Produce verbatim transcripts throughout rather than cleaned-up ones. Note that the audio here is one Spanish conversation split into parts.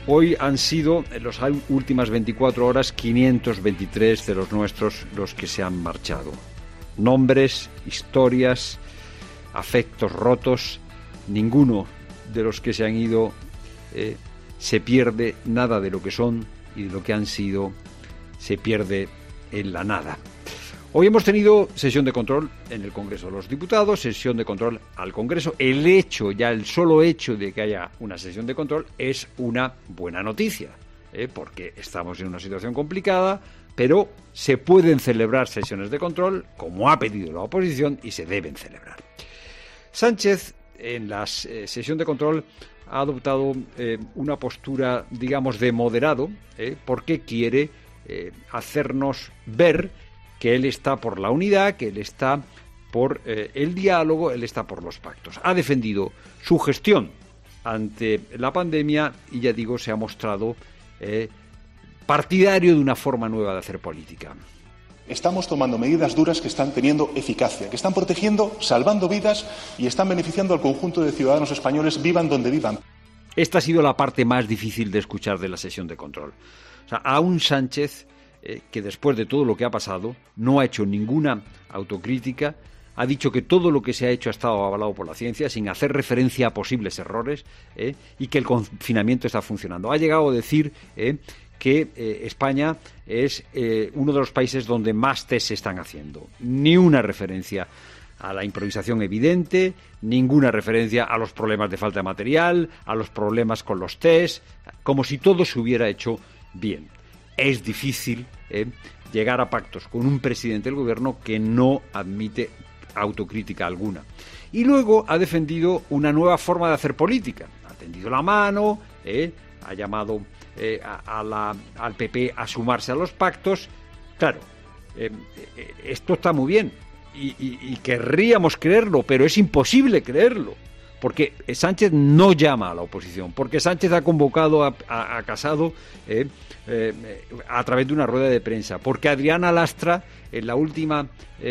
Hoy han sido, en las últimas veinticuatro horas, quinientos veintitrés de los nuestros los que se han marchado. Nombres, historias, afectos rotos, ninguno de los que se han ido eh, se pierde nada de lo que son, y de lo que han sido se pierde en la nada. Hoy hemos tenido sesión de control en el Congreso de los Diputados, sesión de control al Congreso. El hecho, ya el solo hecho de que haya una sesión de control es una buena noticia, ¿eh? porque estamos en una situación complicada, pero se pueden celebrar sesiones de control, como ha pedido la oposición, y se deben celebrar. Sánchez, en la eh, sesión de control, ha adoptado eh, una postura, digamos, de moderado, ¿eh? porque quiere eh, hacernos ver que él está por la unidad, que él está por eh, el diálogo, él está por los pactos. Ha defendido su gestión ante la pandemia y, ya digo, se ha mostrado eh, partidario de una forma nueva de hacer política. Estamos tomando medidas duras que están teniendo eficacia, que están protegiendo, salvando vidas y están beneficiando al conjunto de ciudadanos españoles, vivan donde vivan. Esta ha sido la parte más difícil de escuchar de la sesión de control. O sea, a un Sánchez eh, que después de todo lo que ha pasado no ha hecho ninguna autocrítica, ha dicho que todo lo que se ha hecho ha estado avalado por la ciencia, sin hacer referencia a posibles errores, eh, y que el confinamiento está funcionando. Ha llegado a decir eh, que eh, España es eh, uno de los países donde más test se están haciendo. Ni una referencia a la improvisación evidente, ninguna referencia a los problemas de falta de material, a los problemas con los test, como si todo se hubiera hecho bien. Es difícil eh, llegar a pactos con un presidente del gobierno que no admite autocrítica alguna. Y luego ha defendido una nueva forma de hacer política. Ha tendido la mano, eh, ha llamado eh, a, a la, al P P a sumarse a los pactos. Claro, eh, eh, esto está muy bien y, y, y querríamos creerlo, pero es imposible creerlo. Porque Sánchez no llama a la oposición, porque Sánchez ha convocado a, a, a Casado eh, eh, a través de una rueda de prensa, porque Adriana Lastra, en la última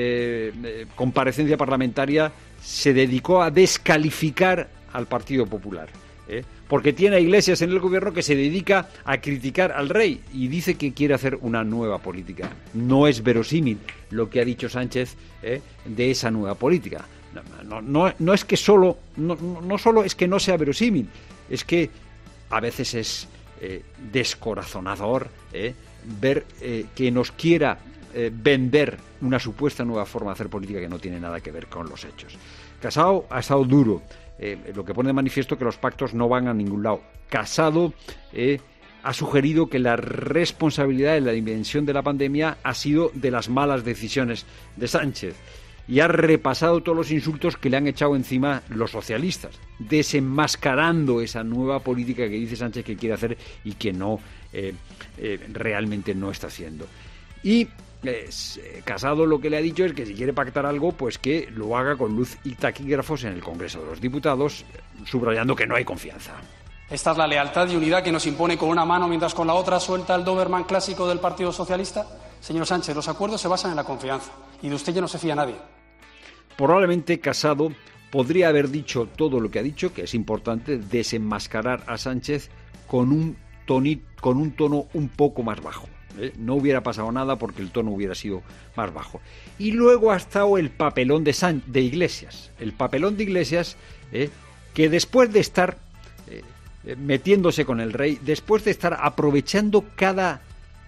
eh, comparecencia parlamentaria, se dedicó a descalificar al Partido Popular, eh, porque tiene a Iglesias en el gobierno que se dedica a criticar al rey y dice que quiere hacer una nueva política. No es verosímil lo que ha dicho Sánchez eh, de esa nueva política. No, no, no es que solo no, no solo es que no sea verosímil, es que a veces es eh, descorazonador eh, ver eh, que nos quiera eh, vender una supuesta nueva forma de hacer política que no tiene nada que ver con los hechos. Casado ha estado duro, eh, lo que pone de manifiesto que los pactos no van a ningún lado. Casado eh, ha sugerido que la responsabilidad de la dimensión de la pandemia ha sido de las malas decisiones de Sánchez. Y ha repasado todos los insultos que le han echado encima los socialistas, desenmascarando esa nueva política que dice Sánchez que quiere hacer y que no eh, eh, realmente no está haciendo. Y eh, Casado lo que le ha dicho es que si quiere pactar algo, pues que lo haga con luz y taquígrafos en el Congreso de los Diputados, subrayando que no hay confianza. ¿Esta es la lealtad y unidad que nos impone con una mano mientras con la otra suelta el Doberman clásico del Partido Socialista? Señor Sánchez, los acuerdos se basan en la confianza y de usted ya no se fía nadie. Probablemente Casado podría haber dicho todo lo que ha dicho, que es importante desenmascarar a Sánchez con un, toni, con un tono un poco más bajo. ¿eh? No hubiera pasado nada porque el tono hubiera sido más bajo. Y luego ha estado el papelón de, San, de Iglesias. El papelón de Iglesias ¿eh? que después de estar eh, metiéndose con el rey, después de estar aprovechando cada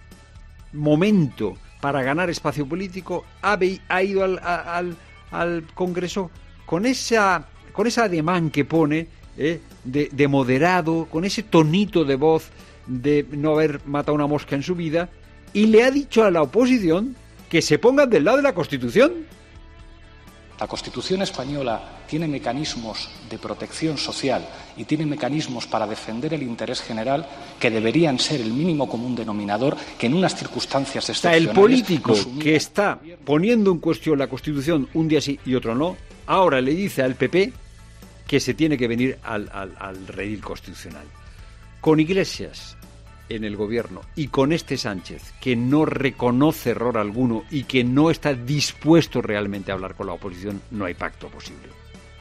momento para ganar espacio político, ha, ha ido al, al, al Congreso con esa con ese ademán que pone eh, de, de moderado, con ese tonito de voz de no haber matado una mosca en su vida, y le ha dicho a la oposición que se pongan del lado de la Constitución. La Constitución española tiene mecanismos de protección social y tiene mecanismos para defender el interés general que deberían ser el mínimo común denominador que en unas circunstancias excepcionales... El político que está poniendo en cuestión la Constitución un día sí y otro no, ahora le dice al P P que se tiene que venir al, al, al redil constitucional. Con Iglesias en el gobierno y con este Sánchez, que no reconoce error alguno y que no está dispuesto realmente a hablar con la oposición, no hay pacto posible.